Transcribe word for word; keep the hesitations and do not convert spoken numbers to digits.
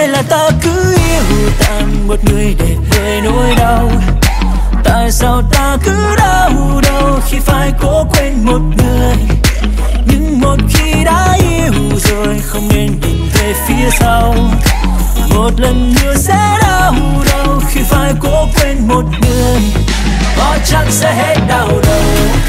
Hay là ta cứ yêu tạm một người để vơi nỗi đau? Tại sao ta cứ đau đầu khi phải cố quên một người? Nhưng một khi đã yêu rồi không nên nhìn về phía sau. Một lần nữa sẽ đau đầu khi phải cố quên một người. Có chắc sẽ hết đau đầu.